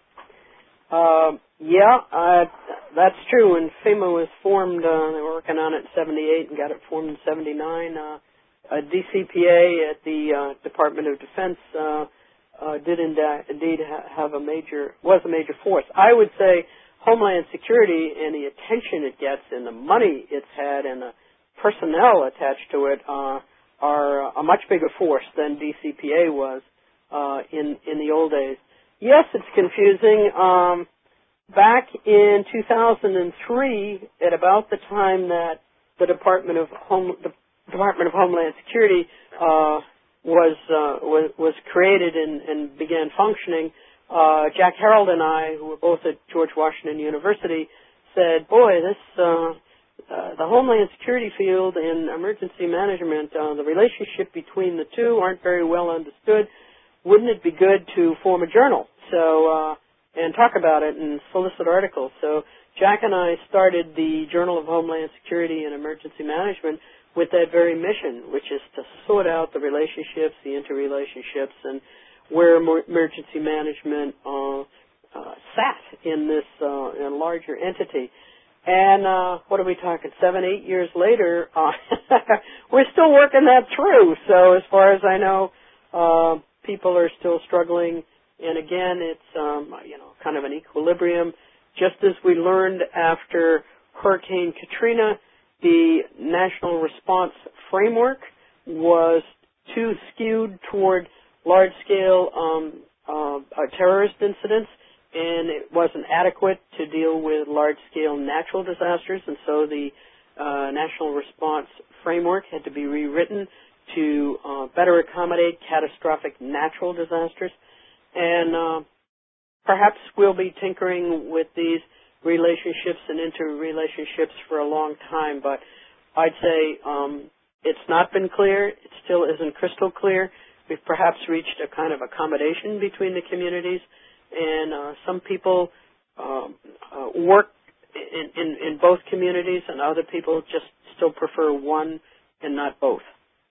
[SPEAKER 2] Uh, yeah, uh, that's true. When FEMA was formed, uh, they were working on it in seventy-eight and got it formed in seventy-nine. Uh, uh, D C P A at the uh, Department of Defense uh, uh, did inda- indeed ha- have a major, was a major force. I would say Homeland Security and the attention it gets and the money it's had and the personnel attached to it uh, are a much bigger force than D C P A was uh, in in the old days. Yes, it's confusing. Um, back in two thousand three, at about the time that the Department of Home the Department of Homeland Security uh, was, uh, was was created and, and began functioning, uh, Jack Harold and I, who were both at George Washington University, said, "Boy, this uh, uh, the Homeland Security field and emergency management, uh, the relationship between the two aren't very well understood. Wouldn't it be good to form a journal so uh, and talk about it and solicit articles?" So Jack and I started the Journal of Homeland Security and Emergency Management with that very mission, which is to sort out the relationships, the interrelationships, and where emergency management uh, uh, sat in this uh, in a larger entity. And uh, what are we talking, seven, eight years later, uh, we're still working that through. So as far as I know, uh, people are still struggling. And again, it's um, you know kind of an equilibrium. Just as we learned after Hurricane Katrina, the National Response Framework was too skewed toward large-scale um, uh, uh, terrorist incidents, and it wasn't adequate to deal with large-scale natural disasters, and so the uh, National Response Framework had to be rewritten to uh, better accommodate catastrophic natural disasters. And uh, perhaps we'll be tinkering with these relationships and interrelationships for a long time, but I'd say um, it's not been clear. It still isn't crystal clear. We've perhaps reached a kind of accommodation between the communities, and uh, some people um, uh, work in, in, in both communities, and other people just still prefer one and not both.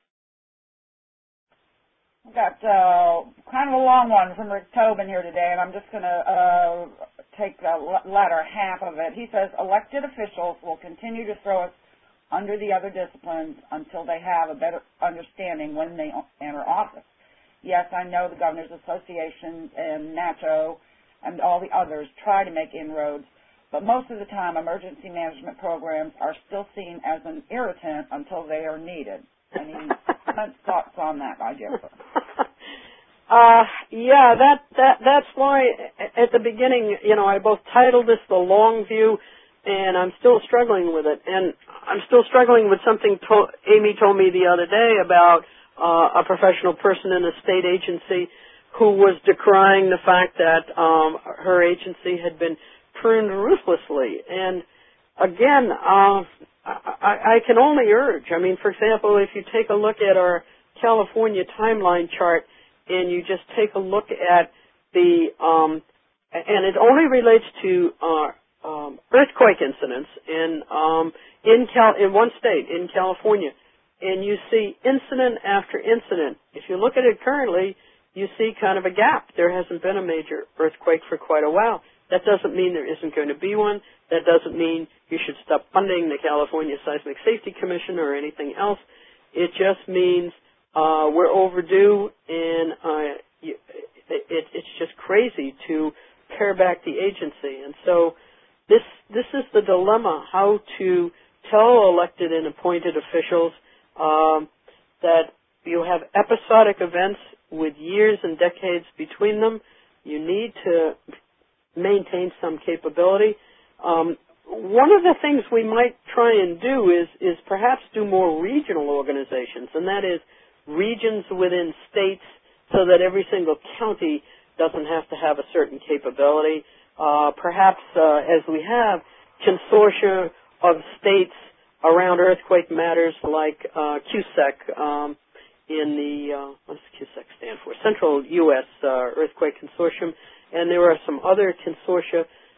[SPEAKER 1] We've got uh, kind of a long one from Rick Tobin here today, and I'm just going to uh, take the latter half of it. He says, elected officials will continue to throw us under the other disciplines until they have a better understanding when they enter office. Yes, I know the Governors Association and NACHO and all the others try to make inroads, but most of the time emergency management programs are still seen as an irritant until they are needed. Any thoughts on that, by Jennifer?
[SPEAKER 2] Uh, yeah, that, that, that's why at the beginning, you know, I both titled this The Long View, and I'm still struggling with it. And I'm still struggling with something to- Amy told me the other day about uh, a professional person in a state agency who was decrying the fact that um, her agency had been pruned ruthlessly. And again, uh, I, I can only urge, I mean, for example, if you take a look at our California timeline chart and you just take a look at the, um, and it only relates to uh, um, earthquake incidents in um, in, Cal- in one state, in California, and you see incident after incident. If you look at it currently, you see kind of a gap. There hasn't been a major earthquake for quite a while. That doesn't mean there isn't going to be one. That doesn't mean you should stop funding the California Seismic Safety Commission or anything else. It just means uh, we're overdue, and uh, it, it, it's just crazy to pare back the agency. And so this this is the dilemma: how to tell elected and appointed officials um, that you have episodic events with years and decades between them. You need to maintain some capability. Um, one of the things we might try and do is, is perhaps do more regional organizations, and that is regions within states so that every single county doesn't have to have a certain capability. Uh, perhaps, uh, as we have, consortia of states around earthquake matters like uh, C U S E C um, in the, uh, what does C U S E C stand for? Central U S uh, Earthquake Consortium. And there are some other consortia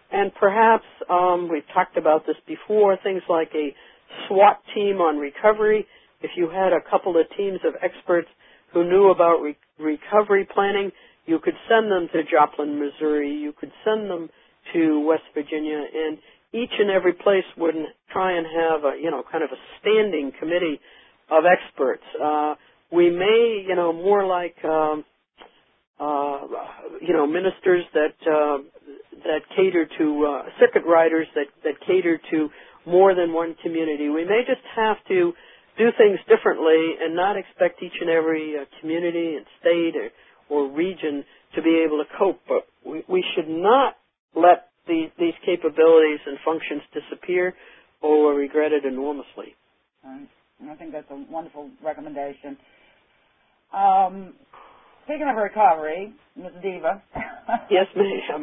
[SPEAKER 2] and perhaps um, we've talked about this before, things like a SWAT team on recovery. If you had a couple of teams of experts who knew about re- recovery planning, you could send them to Joplin, Missouri. You could send them to West Virginia, and each and every place would try and have a, you know, kind of a standing committee of experts. Uh, we may, you know, more like, um, uh, you know, ministers that uh, that cater to uh, circuit riders that that cater to more than one community. We may just have to do things differently and not expect each and every uh, community and state or, or region to be able to cope. But we, we should not let these, these capabilities and functions disappear or regret it enormously.
[SPEAKER 1] Right. I think that's a wonderful recommendation. Um, speaking of recovery, Miz Diva.
[SPEAKER 2] Yes, ma'am.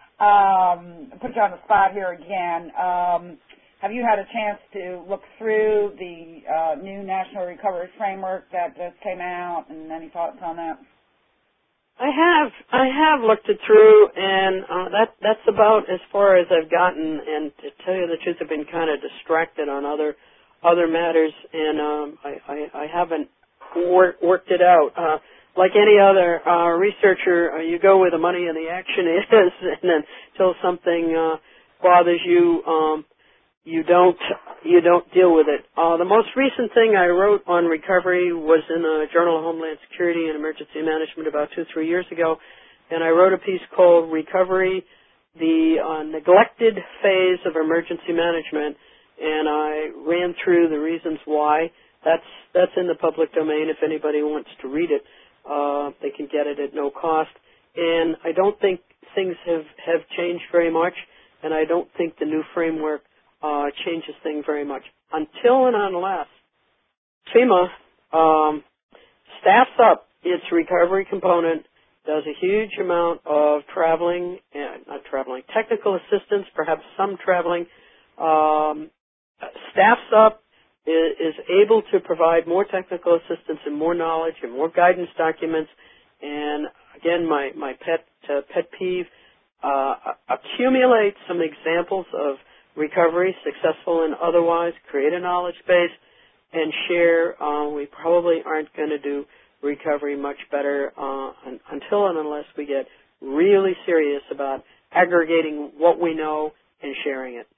[SPEAKER 1] Um, put you on the spot here again. Um, have you had a chance to look through the uh, new National Recovery Framework that just came out, and any thoughts on that?
[SPEAKER 2] I have. I have looked it through, and uh, that that's about as far as I've gotten. And to tell you the truth, I've been kind of distracted on other other matters, and um, I, I, I haven't wor- worked it out. Uh, like any other uh, researcher, uh, you go where the money and the action is, and then until something uh, bothers you, um, you don't you don't deal with it. Uh, the most recent thing I wrote on recovery was in the Journal of Homeland Security and Emergency Management about two, three years ago, and I wrote a piece called Recovery, the uh, Neglected Phase of Emergency Management, and I ran through the reasons why. That's that's in the public domain. If anybody wants to read it, uh, they can get it at no cost. And I don't think things have, have changed very much, and I don't think the new framework uh, changes things very much. Until and unless FEMA um, staffs up its recovery component, does a huge amount of traveling, and not traveling, technical assistance, perhaps some traveling, um, staffs up, is, is able to provide more technical assistance and more knowledge and more guidance documents. And again, my, my pet uh, pet peeve, uh, accumulate some examples of recovery, successful and otherwise, create a knowledge base, and share. Uh, we probably aren't going to do recovery much better uh, un- until and unless we get really serious about aggregating what we know and sharing it.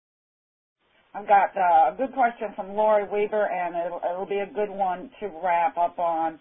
[SPEAKER 1] I've got uh, a good question from Lori Weaver, and it'll, it'll be a good one to wrap up on.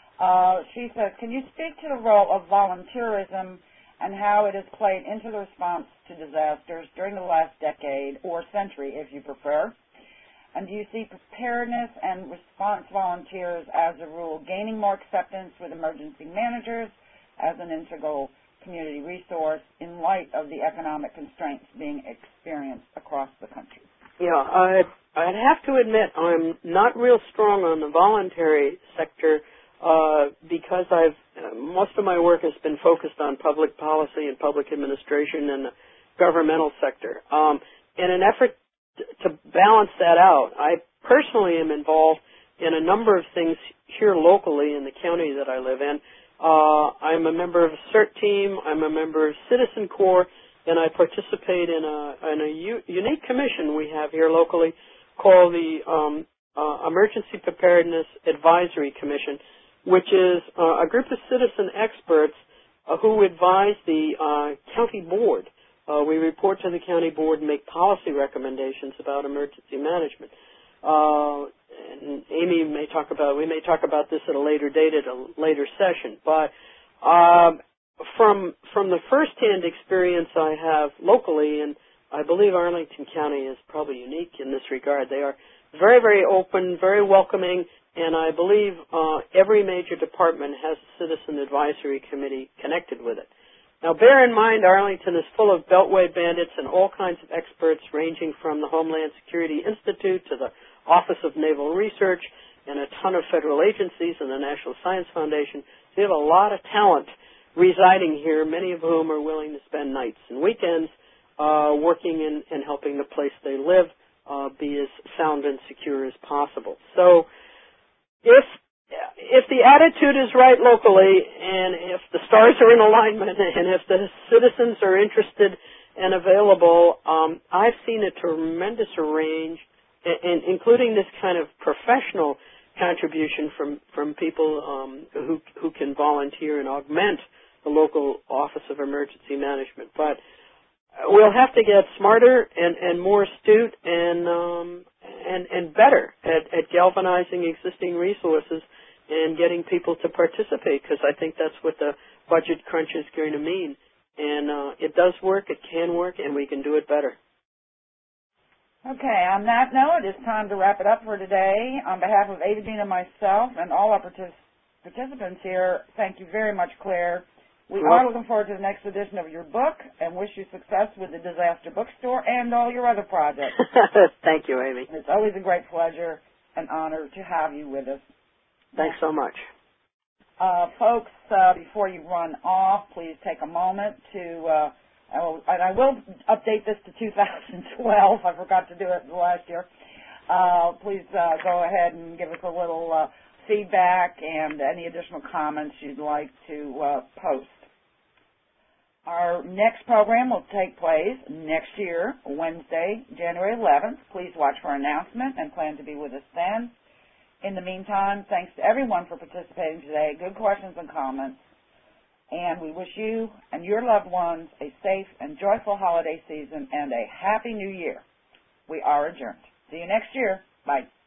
[SPEAKER 1] Uh, she says, can you speak to the role of volunteerism and how it has played into the response to disasters during the last decade or century, if you prefer? And do you see preparedness and response volunteers, as a rule, gaining more acceptance with emergency managers as an integral community resource in light of the economic constraints being experienced across the country?
[SPEAKER 2] Yeah, I'd, I'd have to admit I'm not real strong on the voluntary sector uh, because I've uh, most of my work has been focused on public policy and public administration and the governmental sector. Um, in an effort to balance that out, I personally am involved in a number of things here locally in the county that I live in. Uh, I'm a member of a CERT team. I'm a member of Citizen Corps, and I participate in a, in a u- unique commission we have here locally called the um, uh, Emergency Preparedness Advisory Commission, which is uh, a group of citizen experts uh, who advise the uh, county board. Uh, we report to the county board and make policy recommendations about emergency management. Uh, and Amy may talk about, we may talk about this at a later date at a later session. But um, from from the first-hand experience I have locally, and I believe Arlington County is probably unique in this regard, they are very, very open, very welcoming, and I believe uh, every major department has a citizen advisory committee connected with it. Now, bear in mind, Arlington is full of Beltway bandits and all kinds of experts, ranging from the Homeland Security Institute to the Office of Naval Research and a ton of federal agencies and the National Science Foundation. So you have a lot of talent residing here, many of whom are willing to spend nights and weekends uh, working in and helping the place they live uh, be as sound and secure as possible. So if If the attitude is right locally, and if the stars are in alignment, and if the citizens are interested and available. Um, I've seen a tremendous range, in, in, including this kind of professional contribution from, from people um, who, who can volunteer and augment the local Office of Emergency Management. But we'll have to get smarter and, and more astute and, um, and, and better at, at galvanizing existing resources and getting people to participate, because I think that's what the budget crunch is going to mean. And uh, it does work, it can work, and we can do it better.
[SPEAKER 1] Okay, on that note, it's time to wrap it up for today. On behalf of Ada Dean and myself and all our partic- participants here, thank you very much, Claire. We
[SPEAKER 2] Well,
[SPEAKER 1] are looking forward to the next edition of your book and wish you success with the Disaster Bookstore and all your other projects.
[SPEAKER 2] Thank you, Amy.
[SPEAKER 1] It's always a great pleasure and honor to have you with us.
[SPEAKER 2] Thanks so much.
[SPEAKER 1] Uh, folks, uh, before you run off, please take a moment to, uh, I will, and I will update this to two thousand twelve. I forgot to do it last year. Uh, please uh, go ahead and give us a little uh, feedback and any additional comments you'd like to uh, post. Our next program will take place next year, Wednesday, January eleventh. Please watch for an announcement and plan to be with us then. In the meantime, thanks to everyone for participating today. Good questions and comments. And we wish you and your loved ones a safe and joyful holiday season and a happy new year. We are adjourned. See you next year. Bye.